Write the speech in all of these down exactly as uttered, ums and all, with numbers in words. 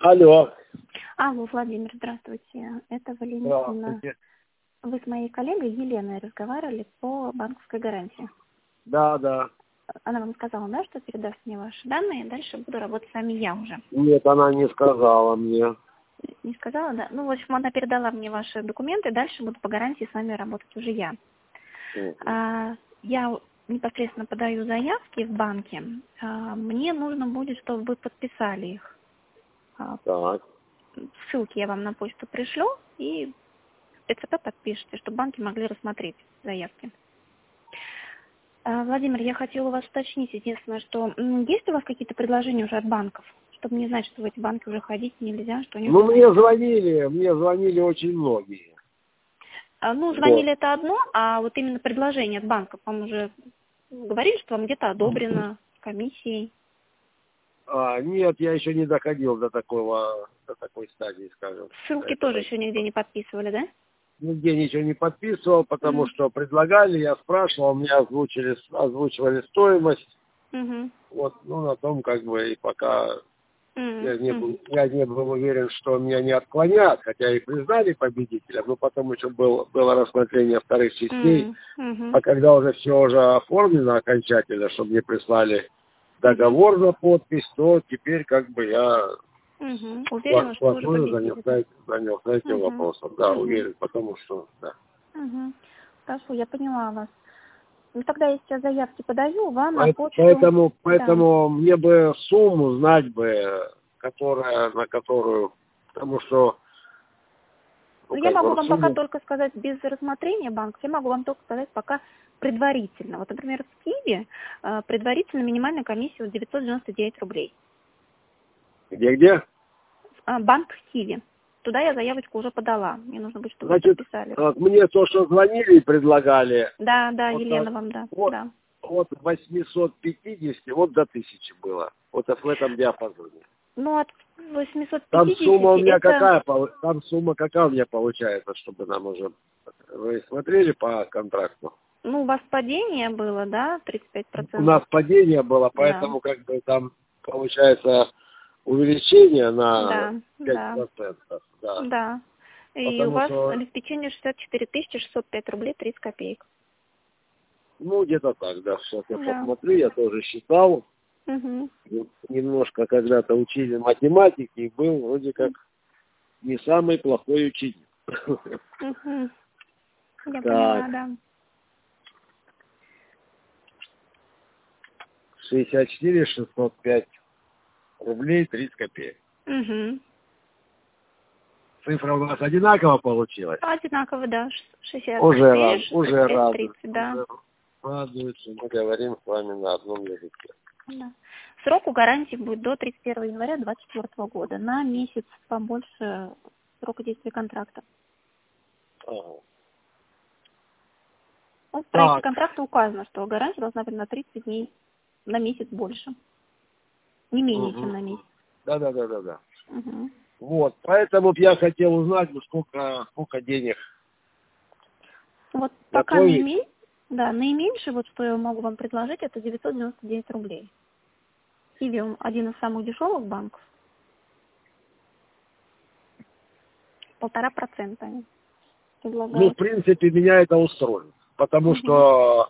Алло. Алло, Владимир, здравствуйте. Это Валентина. Вы с моей коллегой Еленой разговаривали по банковской гарантии. Да, да. Она вам сказала, да, что передаст мне ваши данные, дальше буду работать с вами я уже. Нет, она не сказала мне. Не сказала, да? Ну, в общем, она передала мне ваши документы, дальше буду по гарантии с вами работать уже я. Угу. А, я непосредственно подаю заявки в банке. А, мне нужно будет, чтобы вы подписали их. А, Так. ссылки я вам на почту пришлю и в ТЦП подпишите, чтобы банки могли рассмотреть заявки. А, Владимир, я хотела у вас уточнить единственное, что м, есть у вас какие-то предложения уже от банков, чтобы не знать, что в эти банки уже ходить нельзя, что они... Ну, мне звонили, мне звонили очень многие. А, ну, звонили Вот. это одно, а вот именно предложение от банков вам уже говорили, что вам где-то одобрено комиссией? А, нет, я еще не доходил до такого, до такой стадии, скажем. Ссылки Это тоже так. еще нигде не подписывали, да? Нигде ничего не подписывал, потому Mm. что предлагали, я спрашивал, мне озвучили, озвучивали стоимость. Mm-hmm. Вот, ну, на том, как бы, и пока Mm-hmm. я не был, я не был уверен, что меня не отклонят, хотя и признали победителя, но потом еще был, было рассмотрение вторых частей. Mm-hmm. А когда уже все уже оформлено окончательно, чтобы мне прислали договор на подпись, то теперь как бы я Mm-hmm. Уверена, что уже сплошную победили. занялся, занялся этим Mm-hmm. вопросом. Да, Mm-hmm. уверен, потому что, да. Mm-hmm. Хорошо, я поняла вас. Ну, тогда я сейчас заявки подаю вам на Поэтому, почту. поэтому, Да. поэтому мне бы сумму знать бы, которая, на которую, потому что ну, Ну, я как могу бы, вам сумму... пока только сказать без рассмотрения банков, я могу вам только сказать пока предварительно. Вот, например, в Киеве э, предварительно минимальная комиссия вот девятьсот девяносто девять рублей. Где-где? А, банк в Киеве. Туда я заявочку уже подала. Мне нужно будет, чтобы Значит, вы подписали. вот мне то, что звонили и предлагали, Да, да, вот, Елена от, вам, да. вот, да. от восьмисот пятидесяти вот до тысячи было. Вот в этом диапазоне. Ну, от восьмисот Там сумма у пятидесяти меня это... какая? пол- Там сумма какая у меня получается, чтобы нам уже... Вы смотрели по контракту? Ну, у вас падение было, да, тридцать пять У процентов? нас падение было, Да. поэтому как бы там получается увеличение на Да, пять да, процентов. Да. да. И у Потому вас что, обеспечение шестьдесят четыре тысячи шестьсот пять рублей тридцать копеек. ну, где-то так, да. Сейчас я Да. посмотрю, я тоже считал. Угу. Немножко когда-то учили математики, и был вроде как не самый плохой учитель. Угу. Я поняла, Так, да. шестьдесят четыре шестьсот пять рублей тридцать копеек. Угу. Цифра у нас одинаково получилась? Одинаково, да. шестьдесят Уже четыре рад, шестьдесят уже пять рад, тридцать, да. уже радует, что мы говорим с вами на одном языке. Да. Срок у гарантии будет до тридцать первого января две тысячи двадцать четвёртого года. На месяц побольше срока действия контракта. Ага. Ну, в проекте Так, контракта указано, что гарантия должна быть на тридцать дней, на месяц больше. Не менее, угу. чем на месяц. Да, да, да, да, да. Угу. Вот, поэтому я хотел узнать, ну, сколько, сколько денег Вот пока готовить. наименьшее, да, наименьшее, вот что я могу вам предложить, это девятьсот девяносто девять рублей. Киви он один из самых дешевых банков. Полтора процента они Ну, предлагают. в принципе, меня это устроит. Потому Угу. что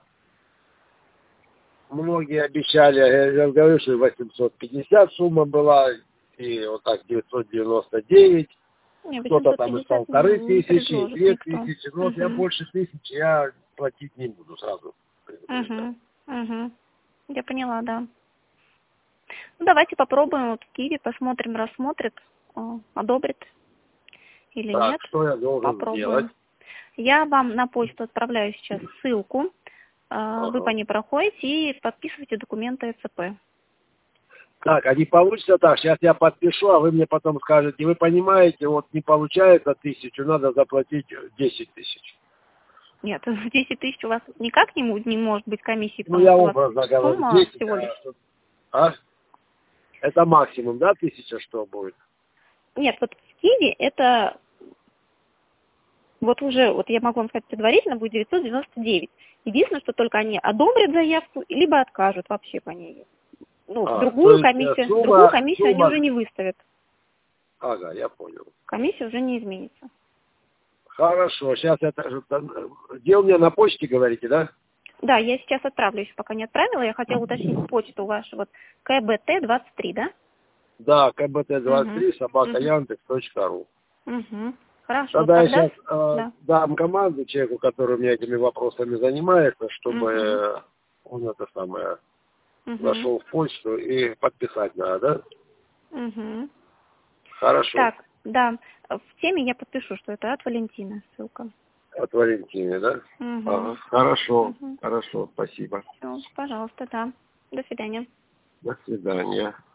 многие обещали, я же говорю, что восемьсот пятьдесят сумма была, и вот так девятьсот девяносто девять. Не, Кто-то восемьсот там из пятьдесят полторы не, не тысячи, и предложит две никто. тысячи. Но вот я Угу. больше тысячи я платить не буду сразу. Угу. Угу. Я поняла, да. Ну, давайте попробуем вот в Киеве, посмотрим, рассмотрит, о, одобрит или Так, нет. что я должен Попробуем. сделать? Я вам на почту отправляю сейчас ссылку. А, Вы Ага. по ней проходите и подписываете документы ЦП. Так, а не получится так, сейчас я подпишу, а вы мне потом скажете, вы понимаете, вот не получается тысячу, надо заплатить десять тысяч. Нет, десять тысяч у вас никак не, мо- не может быть комиссии, Ну, потому я что у вас образно говорю, сумма десять, всего лишь. а? а? Это максимум, да, тысяча что будет? Нет, вот в Киеве это вот уже, вот я могу вам сказать предварительно, будет девятьсот девяносто девять. Единственное, что только они одобрят заявку, либо откажут вообще по ней. Ну, А, то другую есть э, комиссию, сумма, другую комиссию они сумма, уже не выставят. Ага, я понял. Комиссия уже не изменится. Хорошо, сейчас я... Где у меня на почте, говорите, да? Да, я сейчас отправлю, еще пока не отправила. Я хотела уточнить почту вашу, вот ка бэ тэ двадцать три, да? Да, ка бэ тэ двадцать три, Угу. собака Угу. яндекс точка ру. Угу. Хорошо, Тогда я тогда... сейчас э, Да. дам команду человеку, который у меня этими вопросами занимается, чтобы Угу. э, он это самое Угу. зашел в почту и подписать надо, да? Угу. Хорошо. Так, да, в теме я подпишу, что это от Валентины ссылка. От Валентины, да? Угу. Ага. Хорошо, Угу. хорошо, спасибо. Все, пожалуйста, да. До свидания. До свидания.